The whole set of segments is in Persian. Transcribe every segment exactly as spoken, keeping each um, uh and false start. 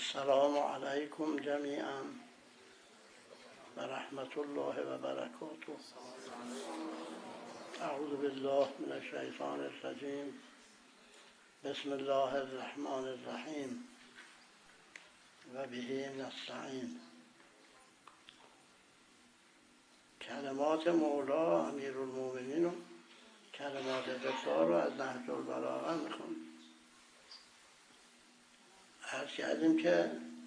السلام علیکم جمیعا و رحمت الله و برکاته. اعوذ بالله من الشیطان الرجیم. بسم الله الرحمن الرحیم و به نستعین. کلمات مولا امیرالمومنین و کلمات قصار رو از نهج البلاغه میخونیم. عرض کردیم که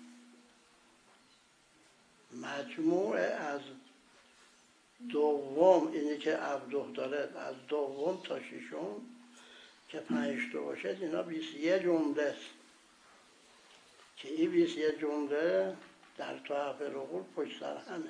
مجموع از دوم، اینی که عبده داره، از دوم تا ششم که پنج تا باشد، اینا بیست و یک جمله است که این بیست و یک جمله در تحف العقول پشت سر همه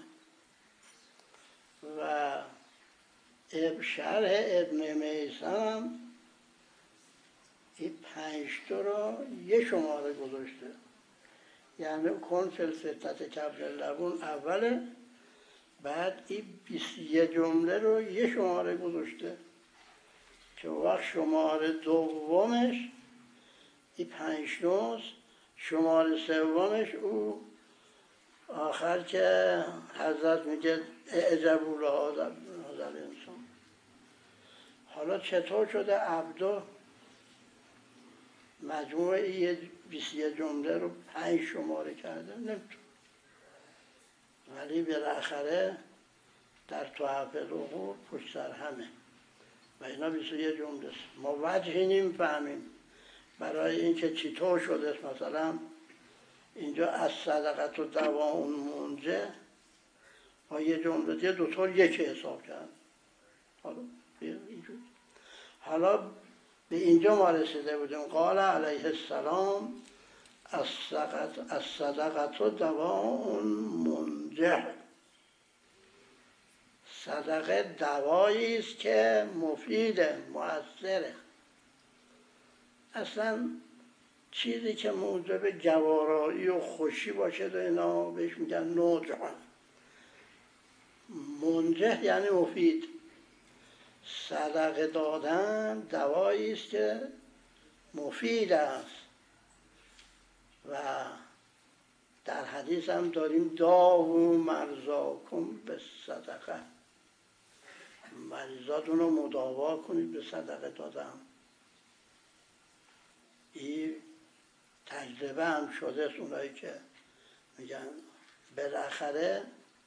و شرح ابن میثم این پنج تا را یه شماره گذاشته، یعنی کن فی الستة کبر اللبون اوله، بعد این بیست و یک جمله رو یه شماره گذاشته که وقت شماره دومش این پنج نوز، شماره سومش او آخر که حضرت میگه اعجبوا لهذا الانسان. حالا چطور شده عبدو مجموع یه بیست و یک جمله رو پنج شماره کرده؟ نمیتون، ولی بالاخره در تحف العقول پشت سر همه و اینا بیست و یک جمله است. ما وجهی نمیفهمیم برای اینکه چطور شده. مثلا اینجا از صدقت و دواء منجه با یه جمله دیگه دوطور یکی حساب کرد. حالا اینجور حالا به اینجا ما رسیده بودیم. قال علیه السلام از صدقت و دواء منجه. صدقه دوایی است که مفیده، مؤثره. اصلا چیزی که موجب جوارایی و خوشی باشه و اینا بهش میگن نوجه. منجه یعنی مفید. صدقه دادن دوایی است که مفید است و در حدیث هم داریم داووا مرضاکم به صدقه، مریضاتون رو مداوا کنید به صدقه دادن. این تجربه هم شده است. اونایی که میگن بالاخره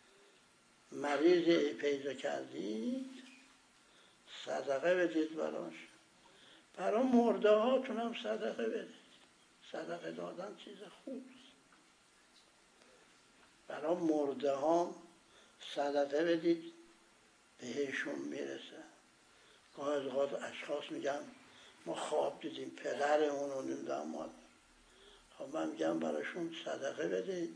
مریضی پیدا کردید صدقه بدید براش، برای مرده هاتون هم صدقه بدید. صدقه دادن چیز خوبست. برای مرده ها صدقه بدید بهشون میرسه. گاهی از اوقات اشخاص میگن ما خواب دیدیم پدرمون رو نمیدونم مادر، خب من میگم براشون صدقه بدید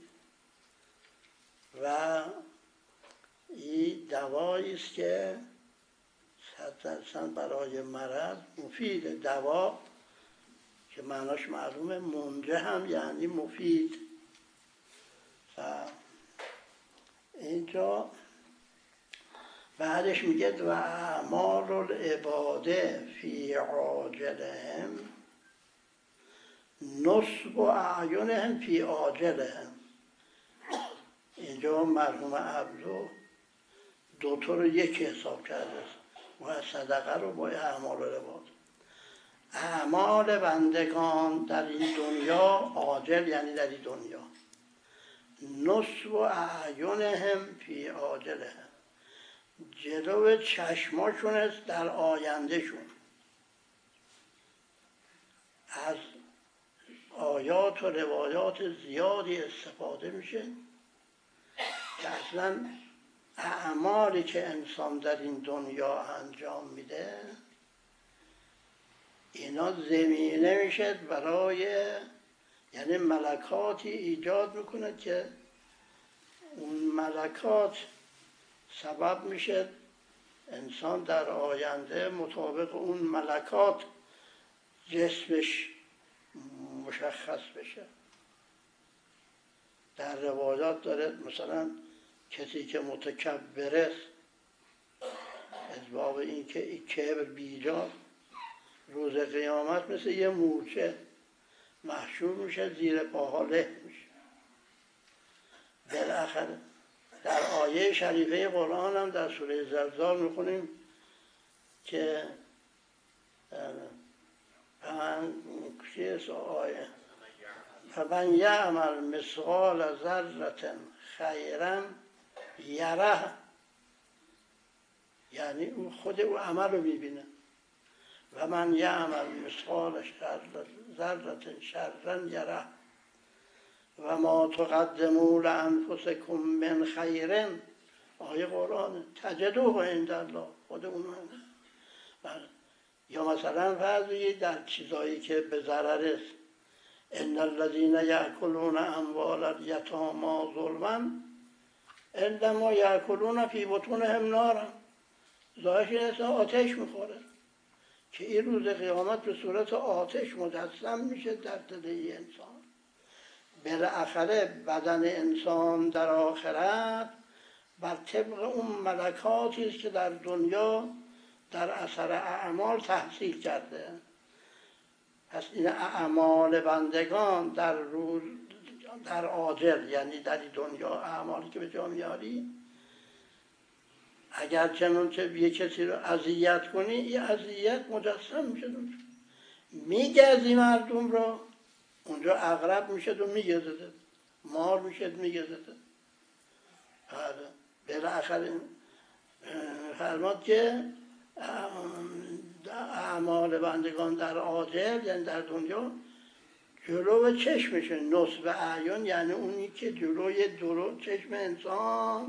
و این دوایی است که صد درصد برای مرض مفیده. دوا که معناش معلومه، منجه هم یعنی مفید. و اینجا بعدش میگه و اعمال العباده فی عاجلهم نصب اعینهم فی آجلهم. اینجا مرحوم عبدو دوتا رو یک حساب کرده است، و صدقه رو با اعمال العباده. اعمال بندگان در این دنیا، عاجل یعنی در این دنیا، نصب اعینهم فی آجلهم، جلو چشماشون است در آیندهشون. از آیات و روایات زیادی استفاده میشه که اصلا اعمالی که انسان در این دنیا انجام میده اینا زمینه میشه برای، یعنی ملکاتی ایجاد میکنه که اون ملکات سبب میشه انسان در آینده مطابق اون ملکات جسمش مشخص بشه. در روایات داره مثلا کسی که متکبر است از باب این که این کبر بیجا روز قیامت مثل یه مورچه محشور میشه، زیر پاها له میشه. بالاخره در آیه شریفه قرآن هم در سوره زلزال میخونیم که آیه فمن یعمل مثقال ذره خیرا یره، یعنی او خود او عمل رو میبینه. و من یعمل مثقال ذره شرا یره و ما تقدموا لانفسکم من خیر، آیه قرآن، تجدوه عند الله، خود اون هم. یا مثلا فرضی در چیزایی که به ضرر است، ان الذین یأکلون اموال الیتامی ظلما انما یأکلون فی بطونهم نارا، ظاهرش آتش میخوره که این روز قیامت به صورت آتش مجسم میشه در دل انسان. بالاخره بدن انسان در آخرت بر طبق اون ملکاتی است که در دنیا در اثر اعمال تحصیل کرده. پس این اعمال بندگان در روز در عاجل، یعنی در دنیا اعمالی که به جا میاری، اگر چنانچه یه کسی رو اذیت کنی، این اذیت مجسم میشه، میگزی مردم رو، اونجا عقرب میشه و میگزده، مار میشه میگزده. بالاخره فرماد که اعمال بندگان در عاجل، یعنی در دنیا، جلو چشمشه، نصب اعیان، یعنی اونی که جلوی درو چشم انسان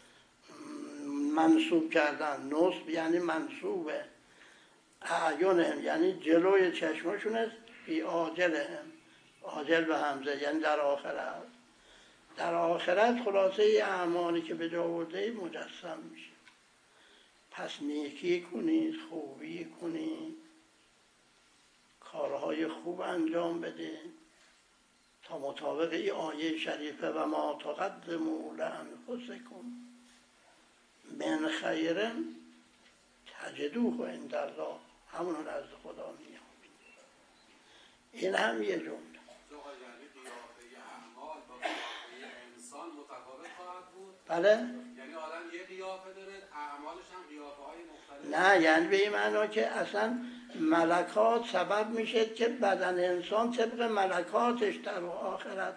منصوب کردن. نصب یعنی منصوب، اعیان هم یعنی جلوی چشمشون است، فی عاجل هم، عاجل به همزه یعنی در آخرت. در آخرت خلاصه اعمالی که به جا آورده مجسم میشه. پس نیکی کنید، خوبی کنید، کارهای خوب انجام بده تا مطابق این آیه شریفه و ما تقدموا لانفسکم من خیر تجدوه عند الله، همون رو از خدا می‌یابید. این هم یه جمله. انسان متفاوت خواهد بود. بله؟ یعنی آدم یه قیافه داره، اعمالش هم قیافه‌های مختلف. نه، یعنی به این معنا که اصلا ملکات سبب میشه که بدن انسان طبق ملکاتش در آخرت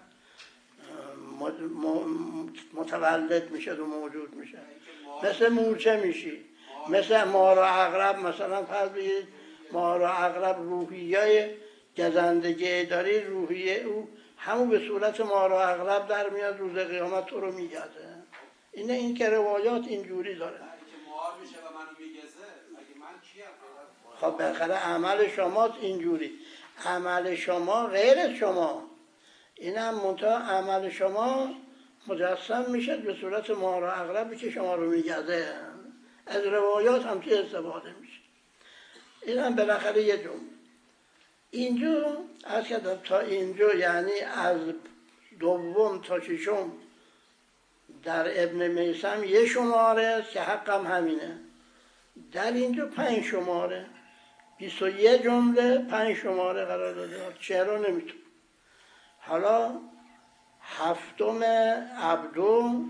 متولد میشه و موجود میشه. مثل مورچه میشی، مثل مار و عقرب. مثلا فرض بگید مار و عقرب روحیه گزندگی داری، روحیه او همون به صورت مار و عقرب در میاد، روز قیامت تو رو میگزه. اینه، این که روایات اینجوری داره. که مار میشه و منو میگزه، اگه من کیم؟ خب بالاخره عمل شماست اینجوری، عمل شما غیر شما، این هم منتها عمل شما مجسم میشه به صورت مار و عقربی که شما رو میگزه. از روایات هم که استفاده میشه. این هم بالاخره یه جمله. اینجا از که تا اینجا یعنی از دوم تا ششم در ابن میثم یه شماره است که حقم همینه. در اینجا پنج شماره، بیست و یک جمله پنج شماره قرار داده، چرا نمیتون. حالا هفتم عبدو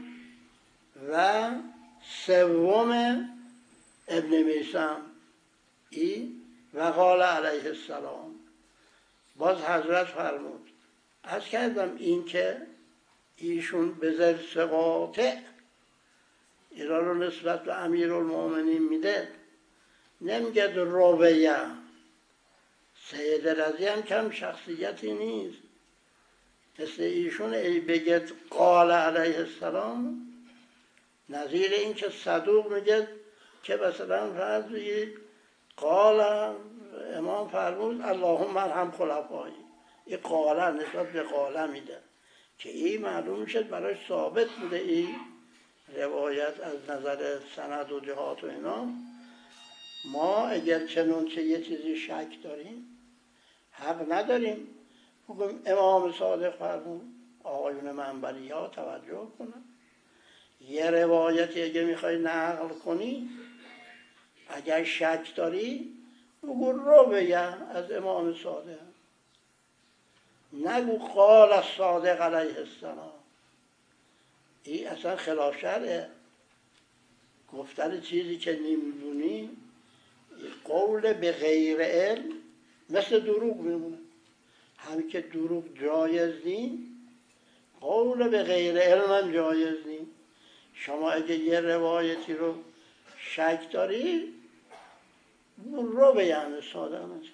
و سوم ابن میثم ای و قال علیه السلام. باز حضرت فرمود، از کردم این که ایشون به ذرس قاطع اینا رو نسبت به امیرالمومنین میده، نمیگه رویه. سید رضی هم کم شخصیتی نیست، مثل ایشون ای بگید قال علیه السلام، نظیر این که صدوق میگه که مثلا فرض بگید قال امام فرمود اللهم ارحم خلفایی، این قاله نسبت به قاله میده که این معلوم شد براش ثابت بوده. این روایت از نظر سند و جهات و اینا، ما اگر چنانچه یه چیزی شک داریم حق نداریم بگیم امام صادق فرمود. آقایون منبری ها توجه کنن، یه روایتی اگه میخوای نقل کنی اگر شک داری بگو رو بگم از امام صادق. نگو قال الصادق علیه السلام. این اصلا خلاف شرعه، گفتن چیزی که نمیدونی. قول به غیر علم مثل دروغ میمونه. هم که دروغ جایز نیست، قول به غیر علم هم جایز نیست. شما اگه یه روایتی رو شک داری رو بیان ساده مثل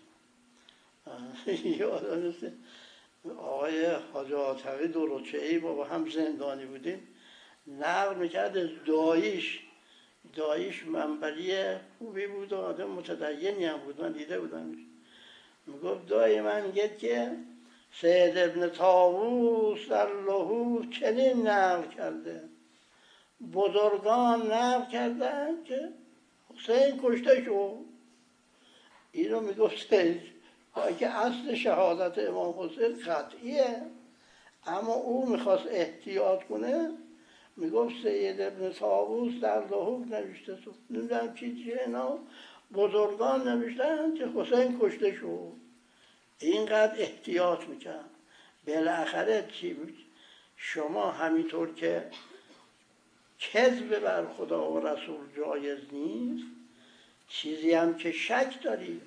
یادم مثل آقای حاج عاطفی دروچه‌ای با هم زندانی بودیم، نقل میکرد از داییش. داییش منبری خوبی بود و آدم متدینی هم بود، من دیده بودم. میگفت دایی من میگه که سید ابن طاووس الله چنین نقل کرده، بزرگان نقل کردن که حسین کشته شد. اینو میگفت با که اصل شهادت امام حسین قطعیه، اما او میخواست احتیاط کنه. میگفت سید ابن طاووس در لحوف نوشته شد، نمیدونم چی چیه اینا، بزرگان نوشتن که حسین کشته شد. اینقدر احتیاط میکرد. بالاخره چی بود؟ شما همینطور که کذب بر خدا و رسول جایز نیست، چیزی هم که شک داری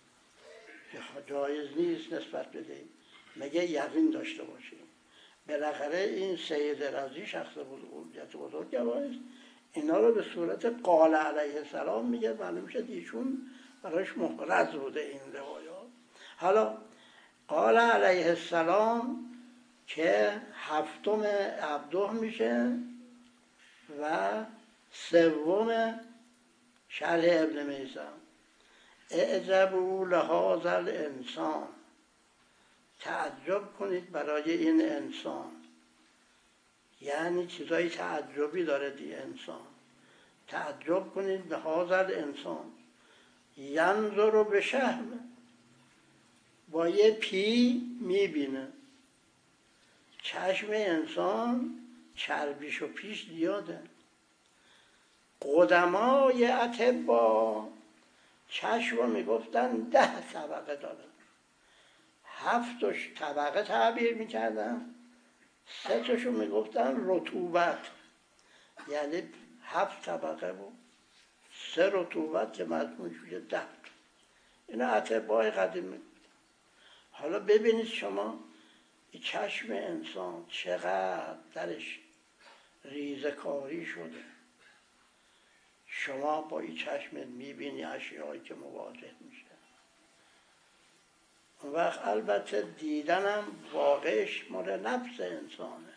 جایز نیست نسبت بدهیم، مگه یقین داشته باشیم. بالاخره این سید رضی شخص بزرگیت بزرگ است. اینا رو به صورت قال علیه السلام میگه، معلوم شد ایشون براش محرز بوده این روایات. حالا قال علیه السلام که هفتم عبده میشه و سوم شرح ابن میثم. اعجبوا لهذا الانسان، تعجب کنید برای این انسان. یعنی چیزای تعجبی داره دی انسان. تعجب کنید به هذا الانسان، ینظر به شهم، با یه پی میبینه. چشم انسان چربیش و پیش زیاده. قدمای اطبا چشم رو میگفتن ده طبقه داره، هفتش طبقه تعبیر میکردن، سه تاشو میگفتن رطوبت، یعنی هفت طبقه بود، سه رطوبت که مجموعش میشه ده. اینا اطبای قدیم میگفتن. حالا ببینید شما این چشم انسان چقدر درش ریزکاری شده. شما با این چشمت میبینی اشیایی که مواجه میشه. اون وقت البته دیدنم واقعش مال نفس انسانه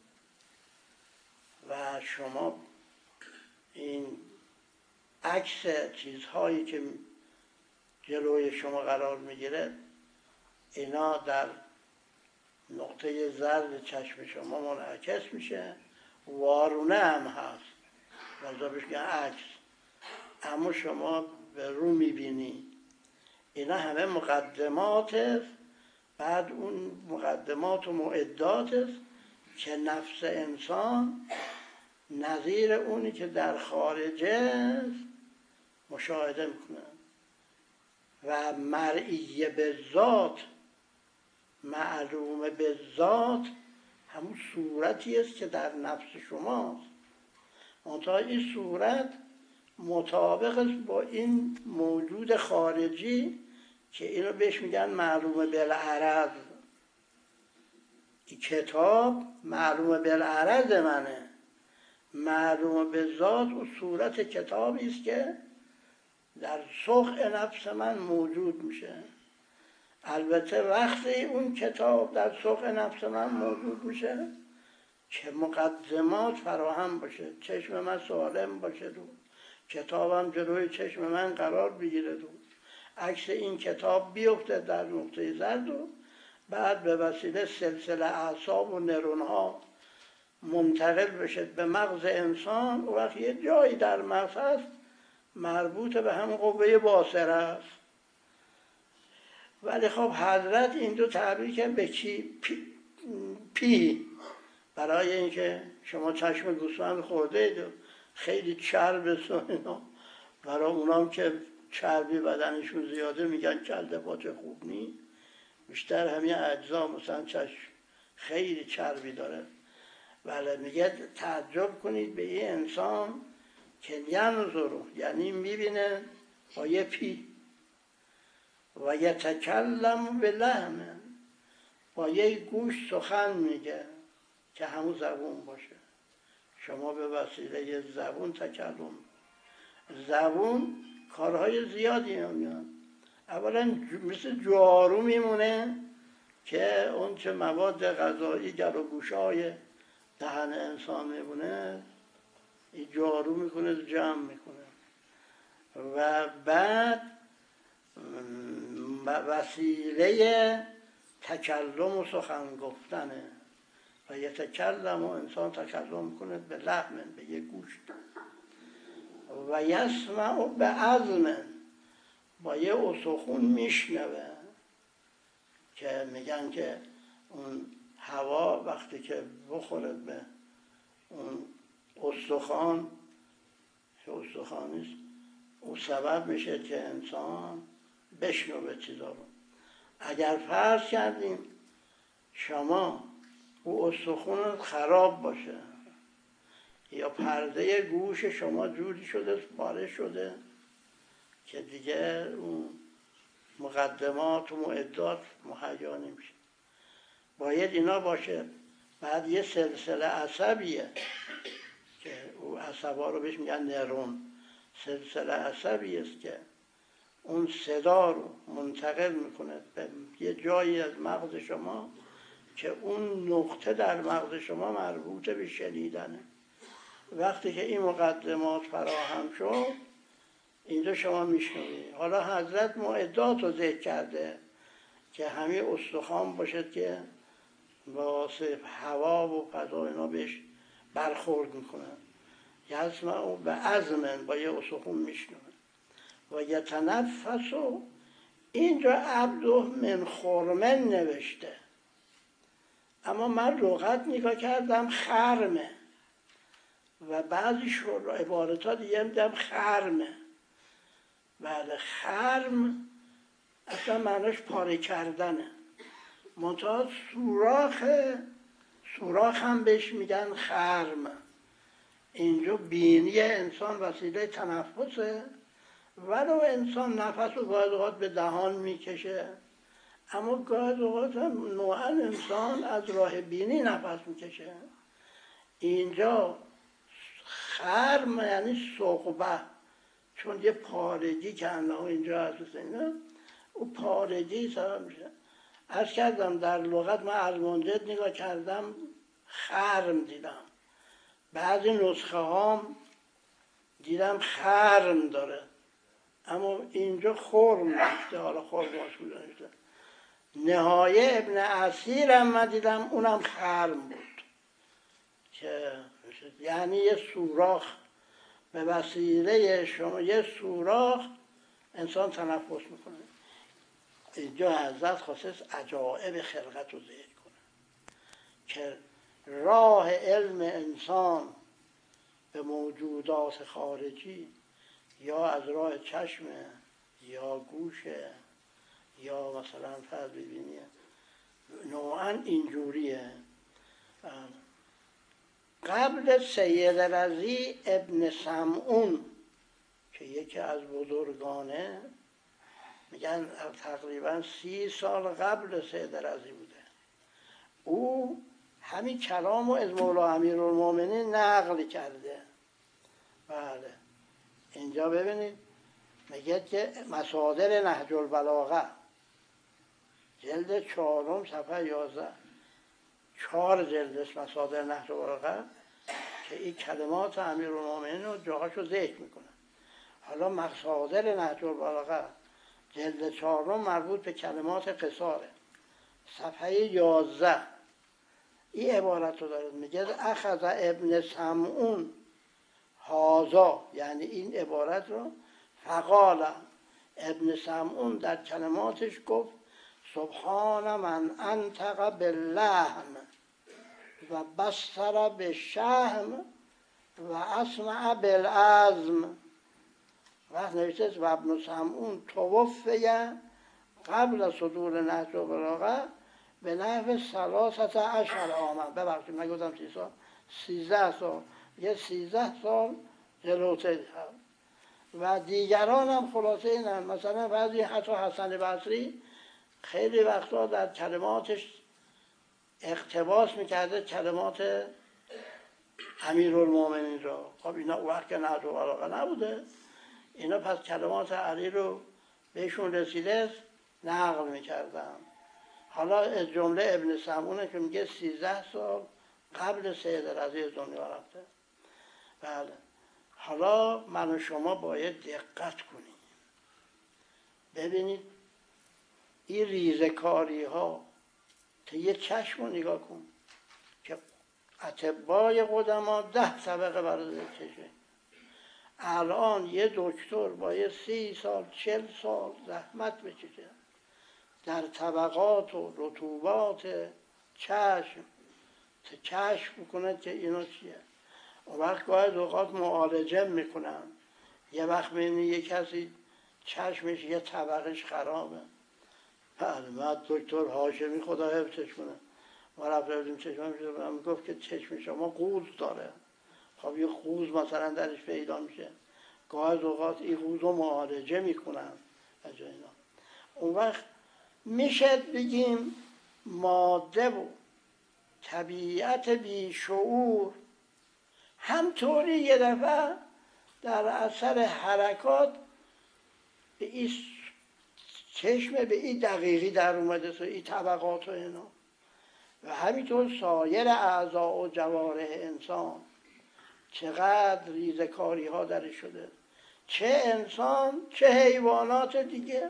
و شما این عکس چیزهایی که جلوی شما قرار میگیره، اینا در نقطه زرد چشم شما منعکس میشه. وارونه هم هست، لذا بهش میگن عکس، اما شما به رو میبینی. اینا همه مقدمات است. بعد اون مقدمات و معدات است که نفس انسان نظیر اونی که در خارجه است مشاهده میکنه. و مرئی به ذات، معلوم به ذات، همون صورتی است که در نفس شماست. منتها این صورت مطابق است با این موجود خارجی که اینو بهش میگن معلوم بالعرض. این کتاب معلوم بالعرض منه، معلوم به ذات و صورت کتابی است که در سخن نفس من موجود میشه. البته وقتی اون کتاب در سخن نفس من موجود میشه که مقدمات فراهم باشه، چشم من سالم باشه دو کتابم جلوی چشم من قرار بگیره دو عکس این کتاب بیفته در نقطه زرد و بعد به وسیله سلسله اعصاب و نرونها منتقل بشه به مغز انسان. و وقتی یه جایی در مغز هست مربوط به همون قوه باصره است. ولی خب حضرت این دو تعبیر که به چی؟ پی, پی. برای اینکه شما چشم گوسفند خورده اید خیلی چرب اینا، برای اونام که چربی بدنشون زیاده میگن کله پاچه خوب نیست، بیشتر همین اجزا مثلا چشم خیلی چربی داره. ولی میگه تعجب کنید به این انسان که ینظرو، یعنی میبینه با یه پی، و یتکلم به لحم، با یه گوش سخن میگه که همون زبون باشه. شما به وسیله زبون تکلم، زبون کارهای زیادی میاد. اولا مثل جارو میمونه که اون چه مواد غذایی گر و گوشای دهن انسان میمونه، این جارو میکنه جمع میکنه. و بعد وسیله تکلم و سخن گفتنه. و یه تکلم و انسان تکلم کنه به لحم، به یه گوشت. و یسمع به عظم، با یه استخون میشنوه. که میگن که اون هوا وقتی که بخوره به اون استخوان، که استخوانیست، او سبب میشه که انسان بشنوه چیزا رو. اگر فرض کردیم شما او استخون خراب باشه یا پرده گوش شما جوری شده پاره شده که دیگه اون مقدمات و معدات مهیا نمیشه، باید اینا باشه. بعد یه سلسله عصبیه که او عصبا رو بهش میگن نرون، سلسله عصبی است که اون صدا رو منتقل میکنه به یه جایی از مغز شما که اون نقطه در مغز شما مربوط به شنیدنه. وقتی که این مقدمات فراهم شد اینجا شما میشنوید. حالا حضرت معدات رو ذکر کرده که همین استخوان باشد که واسه هوا و فضا اینا بهش برخورد میکنن. یسمع به عظم، با یه استخون میشنوه. و یتنفس، اینجا عبده من خرمن نوشته، اما من لغت نگاه کردم خرمه و بعضی عبارت دیگه میدم خرمه. بله، خرم اصلا معناش پاره کردنه، منتها سوراخ، سوراخ هم بهش میگن خرم. اینجا بینی انسان وسیله تنفسه، ولو انسان نفس رو گاهی اوقات به دهان میکشه، اما گاهی اوقات هم نوعا انسان از راه بینی نفس میکشه. اینجا خرم یعنی ثقبه، چون یه پارگی که انه اینجا هست، اینه او پارگی سبب میشه. عرض کردم در لغت من المنجد نگاه کردم خرم دیدم، بعضی نسخه هام دیدم خرم داره، اما اینجا خرم نشته. حالا خرم مشکول نشته. نهایه ابن اسیر هم من دیدم اونم خرم بود، که یعنی یه سوراخ، به وسیله شما یه سوراخ انسان تنفس میکنه. اینجا حضرت خواست عجائب خلقت رو ذکر کنه که راه علم انسان به موجودات خارجی یا از راه چشم یا گوش یا مثلا فرض ببینیه نوعا اینجوریه. قبل سید رضی ابن سمعون که یکی از بزرگانه، میگن تقریبا سی سال قبل سید رضی بوده، او همین کلام رو از مولا امیرالمومنین نقل کرده. بله، اینجا ببینید میگه که مصادر نهج البلاغه جلد چهارم صفحه یازده، چهار جلد است مصادر نهج البلاغه که این کلمات امیرالمومنین رو جاهاشو ذکر میکنه. حالا مصادر نهج البلاغه جلد چهارم مربوط به کلمات قصاره، صفحه یازده این عبارت رو داره، میگه اخذ ابن سمعون هازا، یعنی این عبارت رو فقال ابن سمعون در کلماتش گفت سبحان من انطق باللحم و بصر بالشحم و اسمع بالعظم. وقت نوشته و ابن سمعون توفیه قبل از صدور نهج البلاغه به نحو ثلاثت عشر عاما، ببخشید من گفتم سی سال، سیزده سال، یه سیزده سال جلوتر و دیگران هم خلاصه اینن. مثلا بعضی حتی حسن بصری خیلی وقتا در کلماتش اقتباس میکرده کلمات امیرالمومنین را. خب اینا اون وقت که نهج البلاغه نبوده، اینا پس کلمات علی رو بهشون رسیده نقل میکردن. حالا از جمله ابن سمعونه که میگه سیزده سال قبل سید رضی دنیا رفته. بله. حالا من و شما باید دقت کنیم ببینید این ریزکاری ها که یه چشم رو نگاه کن که اطبای قدما ده طبقه برای چشه. الان یه دکتر باید سی سال چل سال زحمت بکشه در طبقات و رطوبات چشم که کشف بکنه که اینا چیه. اون وقت گاهی اوقات معالجه میکنن، یه وقت میبینی یه کسی چشمش یه طبقش خرابه. بله بعد دکتر هاشمی خدا حفظش کنه ما رفتیم چشمش رو میگفت که چشم شما قوز داره. خب یه قوز مثلا درش پیدا میشه، گاهی اوقات این قوز رو معالجه میکنن از اینا. اون وقت میشه بگیم ماده و طبیعت بیشعور همطوری یه دفعه در اثر حرکات به این چشم به این دقیقی در اومده سو این طبقات و اینا و همینطور سایر اعضاء و جوارح انسان چقدر ریزکاری ها درش شده، چه انسان چه حیوانات دیگه.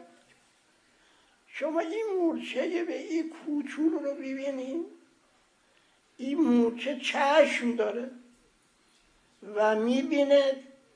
شما این مورچه به این کوچولو رو ببینید، این مورچه چشم داره و میبینه،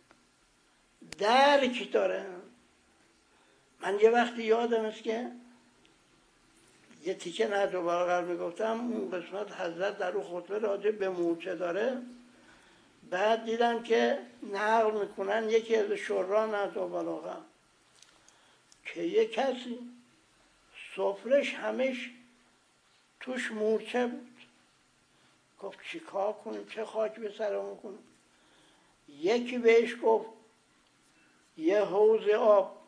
درک داره. من یه وقتی یادم است که یه تیکه نهج البلاغه میگفتم، اون قسمت حضرت در اون خطبه راجع به مورچه داره. بعد دیدم که نقل میکنن یکی از شورا نهج البلاغه که یه کسی سفرش همش توش مورچه بود. گفت چی کار کنیم، چه خاک به سرمون کنیم. یکی بهش گفت یه حوض آب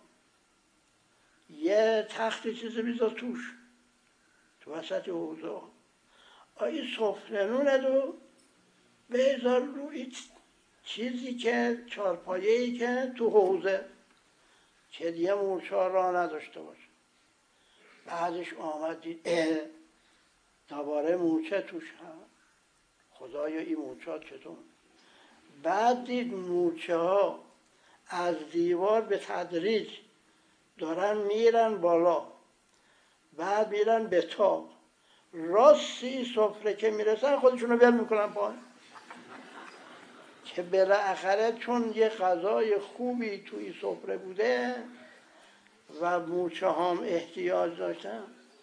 یه تخت چیزی بیزا توش تو وسط حوض آب، این سفرنونه رو بذار روی چیزی که چارپایه‌ای که تو حوضه که دیگه مورچه ها راه نداشته باشه. بعدش آمد دید اه دوباره مورچه توش هم، خدایا این مورچه ها چطور. بعد دید مورچه ها از دیوار به تدریج دارن میرن بالا، بعد میرن به تاق، راستی سفره که میرسن خودشونو بل میکنن پایین که بالاخره چون یه غذای خوبی توی سفره بوده و مورچه هم احتیاج داشتن.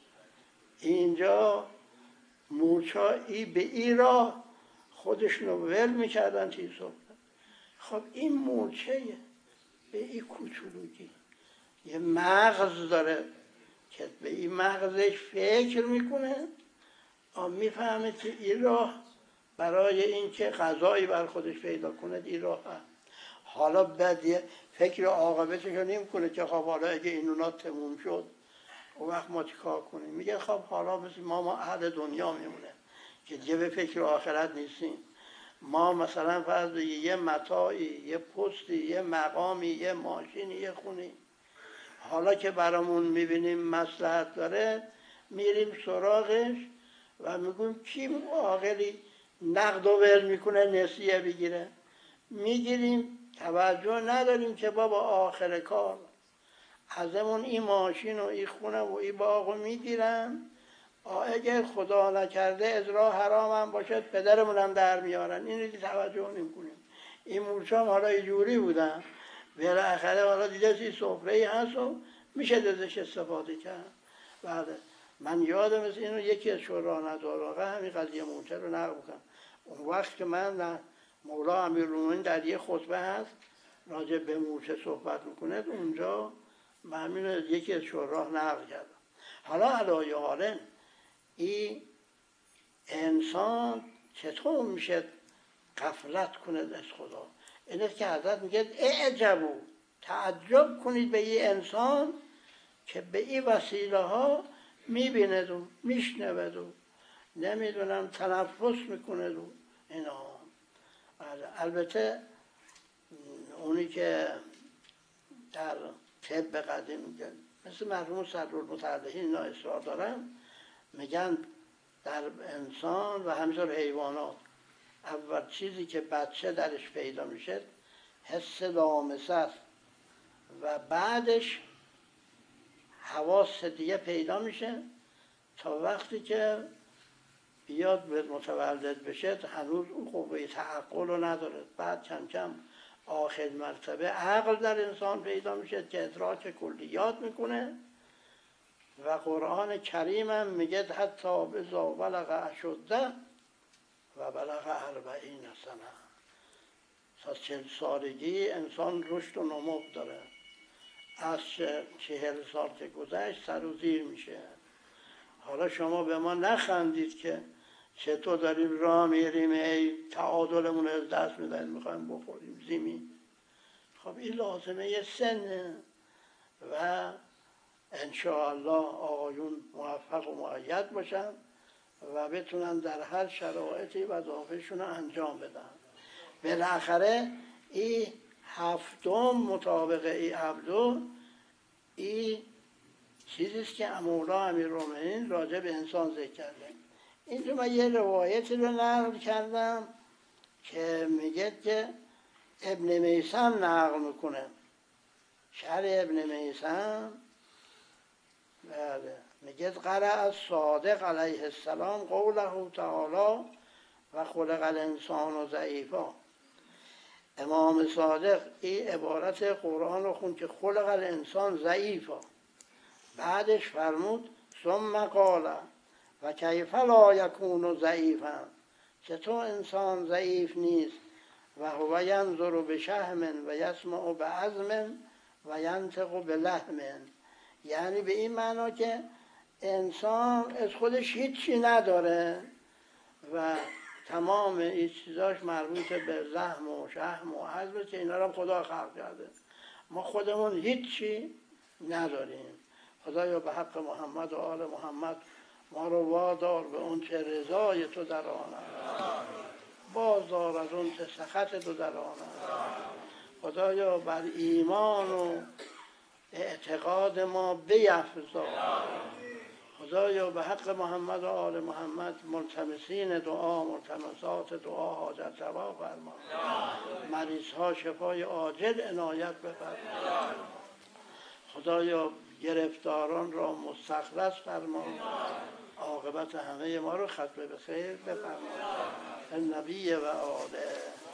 اینجا مورچه ای به این راه خودشونو ول میکردن توی سفره. خب این مورچه به این کوچولوگی یه مغز داره که به این مغزش فکر میکنه، میفهمه که این راه برای اینکه غذایی بر خودش پیدا کنه این راه هست. حالا بعد یه فکر عاقبتش رو نمیکنه که خب حالا اگه این اونا تموم شد اون وقت ما چی کار کنیم. میگه خب حالا مثل ما ما اهل دنیا میمونه که دیگه به فکر آخرت نیستیم. ما مثلا فرض یه متاعی، یه پستی، یه مقامی، یه ماشینی، یه خونی، حالا که برامون میبینیم مصلحت داره میریم سراغش و میگویم کی عاقلی نقد و ول میکنه نسیه بگیره، میگیریم، توجه نداریم که بابا آخر کار ازمون این ماشین و این خونه و این باغ رو میگیرن، اگر خدا نکرده از راه حرام هم باشد پدرمون هم در میارن، این رو توجه نمیکنیم. این مورچه هم حالا جوری بودن بالاخره حالا دیده سی سفره‌ای هست و میشه ازش استفاده کرد. بله من یادم از اینو یکی از شورا نهج البلاغه همین قضیه مورچه رو نقل کنم. اون وقت که من مولا امیرالمومنین در یه خطبه هست راجع به مورچه صحبت میکنه، اونجا همین یکی از شراح نقل کرد. حالا علایه حالن این انسان چطور میشه غفلت کنه از خدا؟ اینه که حضرت میگه اعجبو، تعجب کنید به این انسان که به این وسیله ها میبیند و میشنود و نمیدونم تنفس میکنه و اینا. البته اونی که در طب قدیم میگن مثل مرحوم صدرالمتعلقین اینا اصرار دارن، میگن در انسان و همینطور حیوانات اول چیزی که بچه درش پیدا میشه حس لامسه است و بعدش حواس دیگه پیدا میشه تا وقتی که بیاد به متولد بشه هنوز اون قوه تعقل رو نداره. بعد کم کم آخر مرتبه عقل در انسان پیدا میشه که ادراک کلیات میکنه و قرآن کریم هم میگه حتی اذا بلغ اشده و بلغ اربعین سنه، تا چهل سالگی انسان رشد و نمو داره. از چهل سال که گذشت سر و زیر میشه. حالا شما به ما نخندید که چطور داریم راه میریم ای تعادلمون از دست میدن میخوایم بخوریم زمین. خب این لازمه یه سنه و انشاءالله آقایون موفق و مؤید باشن و بتونن در هر شرایطی وظایفشون رو انجام بدن. بالاخره این هفتم مطابق این عبدو این چیزیست که مولا امیرالمومنین راجع به انسان ذکر کرده. اینجا من یه روایتی رو نقل کردم که میگه که ابن میثم نقل میکنه، شرح ابن میثم بله میگه قرأ الصادق علیه السلام قوله تعالی و خلق الانسان ضعیفا. امام صادق این عبارت قرآن رو خون که خلق الانسان ضعیفا، بعدش فرمود ثم قال و کیف لا یکون ضعیفا، چطور انسان ضعیف نیست و هو ینظر بشحم و یسمع بعظم و ینطق بلحم. یعنی به این معنا که انسان از خودش هیچی نداره و تمام این چیزاش مربوط به لحم و شحم و عظم که اینا رو خدا خلق کرده. ما خودمون هیچی نداریم. خدایا به حق محمد و آل محمد ما رو وادار به اون چه رضای تو در آن است، بازدار از اون چه سخط تو در آن است. خدایا بر ایمان و اعتقاد ما بیفزا. خدایا به حق محمد و آل محمد ملتمسین دعا، ملتمسات دعا حاجت روا فرما. مریض ها شفای عاجل عنایت بفرما. خدایا گرفتاران را مستخلص فرما. عاقبت همه ما رو ختم به خیر بفرما. النبی و آله.